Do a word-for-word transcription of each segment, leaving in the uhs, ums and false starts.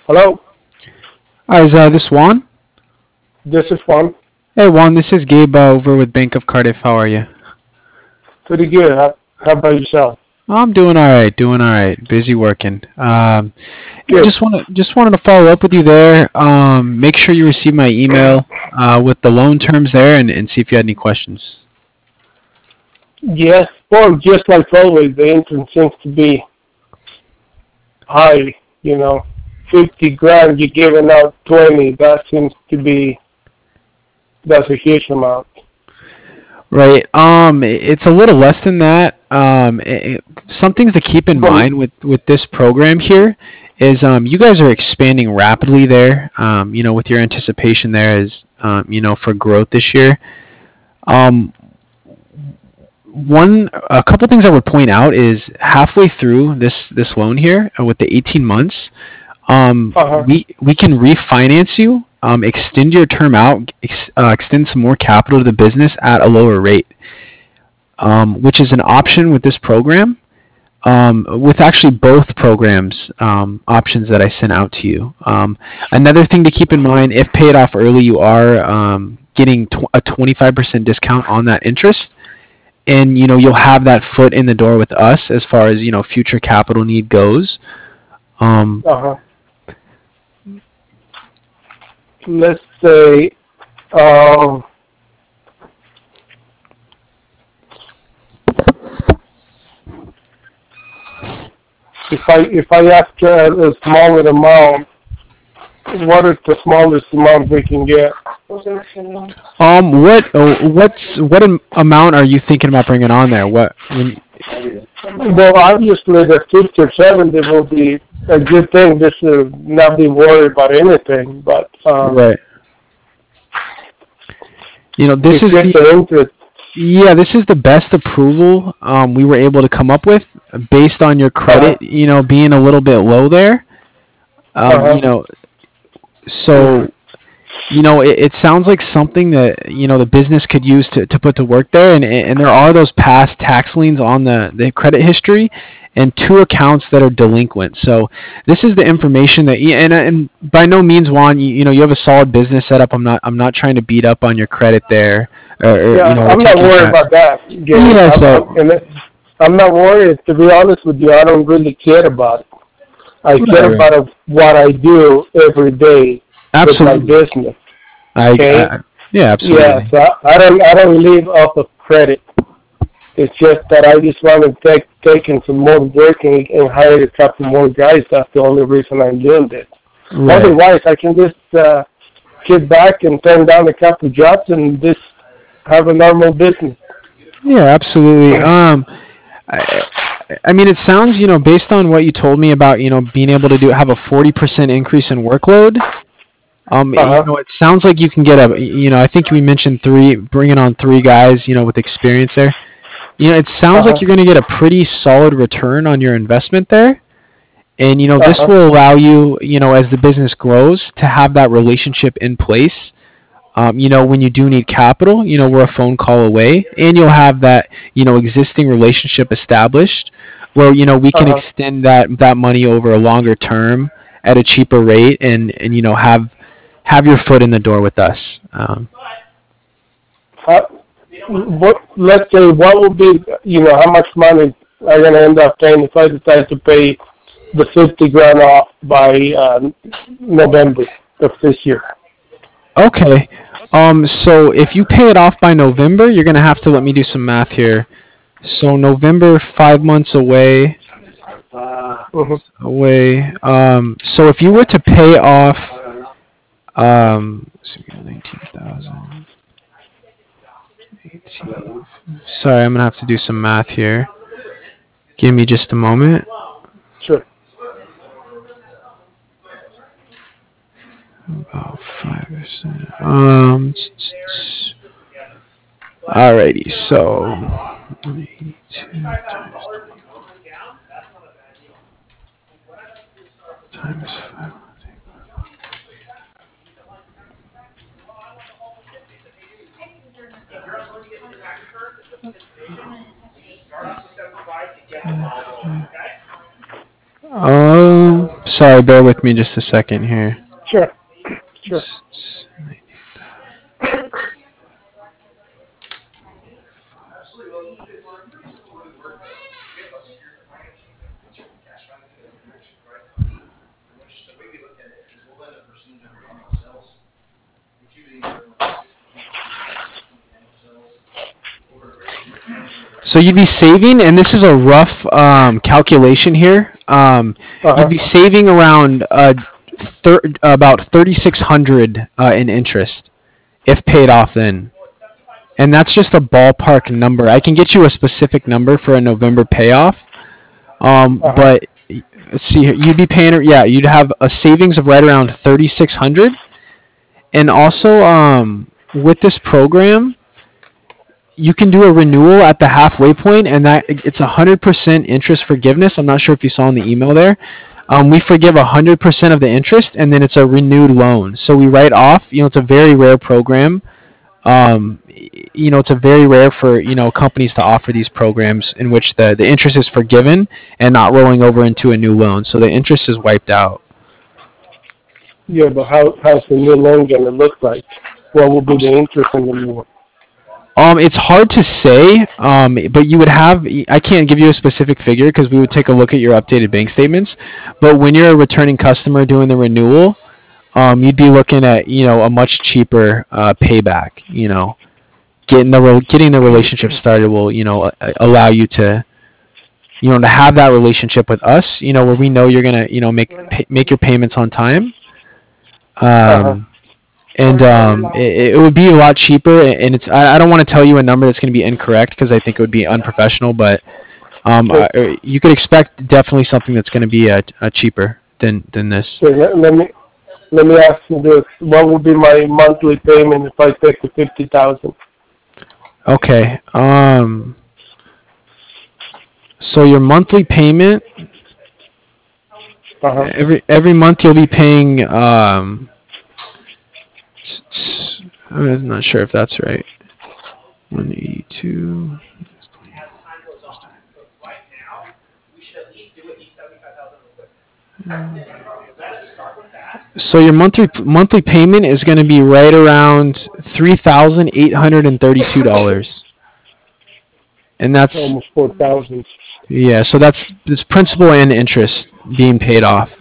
Hello, Hi, is uh, this Juan? this is Juan. Hey, Juan, this is Gabe uh, over with Bank of Cardiff. How are you? Pretty good. How, how about yourself? I'm doing all right, doing all right. Busy working. Um, Good. just want to just wanted to follow up with you there. Um, make sure you receive my email uh, with the loan terms there, and, and see if you had any questions. Yes, well, just like always, the interest seems to be high. You know, fifty grand, you're giving out twenty. That seems to be, that's a huge amount. Right. Um, i- it's a little less than that. Um, i i- some things to keep in But, mind with with this program here is um, you guys are expanding rapidly there. Um, you know, with your anticipation there is um, you know, for growth this year. Um, one a couple things I would point out is halfway through this this loan here uh, with the eighteen months, um, uh-huh, we we can refinance you, um, extend your term out, ex, uh, extend some more capital to the business at a lower rate, um, which is an option with this program. Um, with actually both programs um, options that I sent out to you. Um, another thing to keep in mind: if paid off early, you are um, getting tw- a twenty-five percent discount on that interest, and you know you'll have that foot in the door with us as far as you know future capital need goes. Um, uh-huh. Let's say, um, if I if I ask uh, a smaller amount, what is the smallest amount we can get? um, what uh, what's what am- amount are you thinking about bringing on there? What when? Well, obviously the fifty or seventy will be a good thing. This is not be worried about anything, but um, Right. You know this it's is just the the interest. yeah this is the best approval um, we were able to come up with based on your Uh-huh. credit. You know being a little bit low there. Um, Uh-huh. you know so you know, it, it sounds like something that you know the business could use to, to put to work there, and and there are those past tax liens on the the credit history, and two accounts that are delinquent. So this is the information that you, and and by no means, Juan, you, you know you have a solid business setup. I'm not I'm not trying to beat up on your credit there, or, or Yeah, you know, or I'm not take your worried time. about that. Again, Yeah, I'm, I'm, so and it, I'm not worried. To be honest with you, I don't really care about it. I right, care right, about what I do every day with my absolutely. business. I, Okay. I yeah, Yeah. absolutely. So I, I don't I don't live off of credit. It's just that I just want to take taking some more working and hire a couple more guys. That's the only reason I'm doing this. Right. Otherwise, I can just uh, sit back and turn down a couple jobs and just have a normal business. Yeah, absolutely. Um, I, I mean, it sounds, you know, based on what you told me about, you know, being able to do have a forty percent increase in workload. Um, Uh you huh. know, it sounds like you can get a, you know, I think we mentioned three, bringing on three guys, you know, with experience there. You know, it sounds Uh like huh. you're going to get a pretty solid return on your investment there. And, you know, Uh this huh. will allow you, you know, as the business grows, to have that relationship in place. Um, you know, when you do need capital, you know, we're a phone call away, and you'll have that, you know, existing relationship established, where you know we Uh can huh. extend that that money over a longer term at a cheaper rate, and and you know have have your foot in the door with us. Um, Uh, what? Let's say what would be you know how much money I'm gonna end up paying if I decide to pay the fifty grand off by uh, November of this year. okay, um, so if you pay it off by November, you're gonna have to let me do some math here. So November, five months away, Mm-hmm. away. Um, so if you were to pay off, um, nineteen thousand. Sorry, I'm gonna have to do some math here. Give me just a moment. Sure. About five percent. Um. Alrighty. So. eighty-two times five. Um. Sorry, bear with me just a second here. Sure. Sure. So you'd be saving, and this is a rough um, calculation here. Um, Uh-huh. you'd be saving around uh, thir- about thirty-six hundred uh, in interest if paid off then. And that's just a ballpark number. I can get you a specific number for a November payoff. Um, Uh-huh. but let's see here. You'd be paying, yeah, you'd have a savings of right around thirty-six hundred. And also, um, with this program, you can do a renewal at the halfway point, and that it's one hundred percent interest forgiveness. I'm not sure if you saw in the email there. Um, we forgive one hundred percent of the interest, and then it's a renewed loan. So we write off. You know, it's a very rare program. Um, you know, it's a very rare for, you know, companies to offer these programs in which the, the interest is forgiven and not rolling over into a new loan. So the interest is wiped out. Yeah, but how how's the new loan gonna look like? What will be the interest in the new one? Um, it's hard to say, um, but you would have. I can't give you a specific figure because we would take a look at your updated bank statements. But when you're a returning customer doing the renewal, um, you'd be looking at, you know, a much cheaper uh, payback. You know, getting the re- getting the relationship started will, you know, a- allow you to, you know, to have that relationship with us. You know, where we know you're gonna, you know, make pay- make your payments on time. Uh-huh. Um, and um, it, it would be a lot cheaper. And it's I, I don't want to tell you a number that's going to be incorrect because I think it would be unprofessional. But um, Sure. I, you could expect definitely something that's going to be uh, uh, cheaper than than this. So let, let me let me ask you this: what will be my monthly payment if I take the fifty thousand? Okay. Um. So your monthly payment Uh-huh. every every month you'll be paying. Um. s- s- I'm not sure if that's right. one eighty-two. So your monthly monthly payment is going to be right around three thousand eight hundred and thirty-two dollars, and that's Almost four thousand. yeah. So that's this principal and interest being paid off.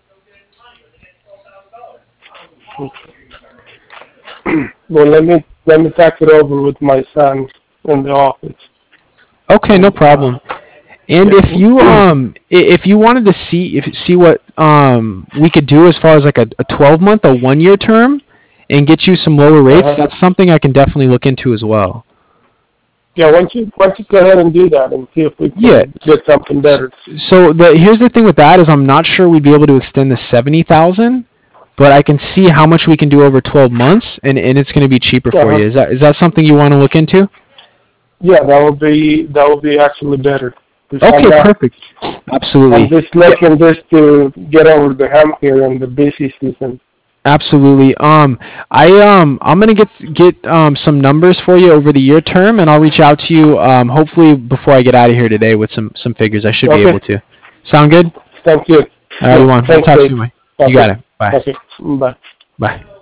Well, let me let me talk it over with my son in the office. Okay, no problem. And if you um i- if you wanted to see if see what um we could do as far as like a, a twelve month, a one year term, and get you some lower rates, Uh-huh. that's something I can definitely look into as well. Yeah, why don't you why don't you go ahead and do that and see if we Yeah. can get something better. So the here's the thing with that is I'm not sure we'd be able to extend the seventy thousand, but I can see how much we can do over twelve months, and, and it's going to be cheaper for Uh-huh. you. Is that is that something you want to look into? Yeah, that would be that would be actually better. 'Cause I'm Okay, not- perfect. I'm Absolutely. just looking just to get over the hump here in the busy season. Absolutely. Um, I um, I'm gonna get get um some numbers for you over the year term, and I'll reach out to you um hopefully before I get out of here today with some some figures. I should be Okay. able to. Sound good? Thank you. All right, Juan. We'll Thanks, talk Dave. soon, Mike. Okay. You got it. Bye. Okay. Bye. Bye.